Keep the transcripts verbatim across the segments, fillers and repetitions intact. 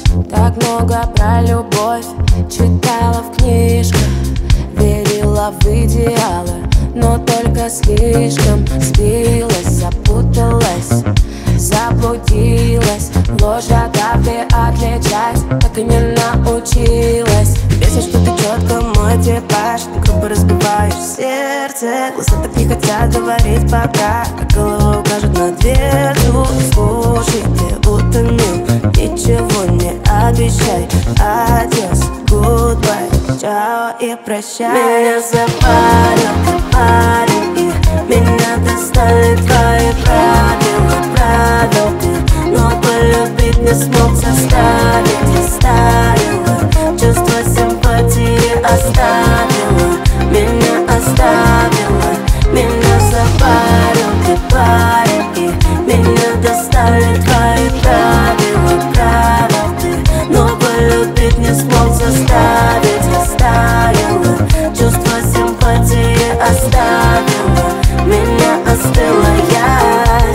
Так много про любовь читала в книжках, верила в идеалы, но только слишком сбилась, запуталась, заблудилась. Ложь от правды отличать так и не научилась. Бесит, что ты четко мой типаж, ты грубо разбиваешь сердце. Глаза так не хотят говорить пока, как голова укажет на дверцу. Слушай, ты утонул, ничего не обещай. Адьос, гудбай, чао и прощай. Меня запарил ты, парень, и меня достали твои правила. Правил ты, но полюбить не смог заставить. Оставила чувство симпатии, оставила, меня оставила. Меня запарил ты, парень, и меня достали твои правила. Правил ты, но полюбить не смог заставить. Оставила чувство симпатии, оставила, меня остыла я.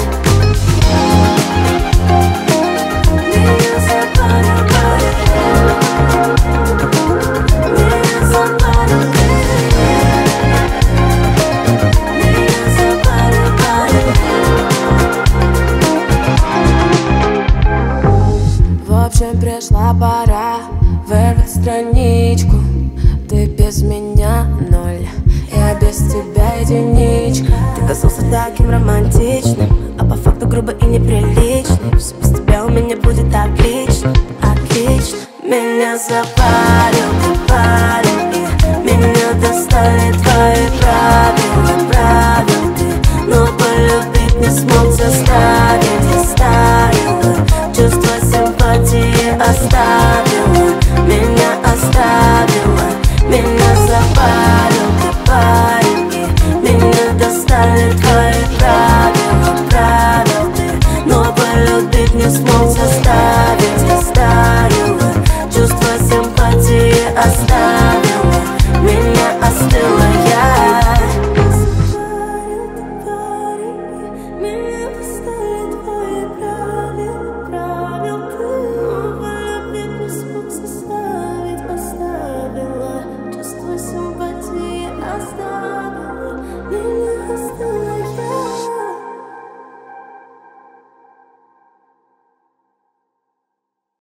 В общем, пришла пора вырвать страничку. Ты без меня ноль, я без тебя единичка. Ты казался таким романтичным, а по факту грубо и неприличным. Все без тебя у меня будет отлично, отлично. Меня запарил ты, парень, и меня достали твои правила. Правил ты, но полюбить не смог заставить.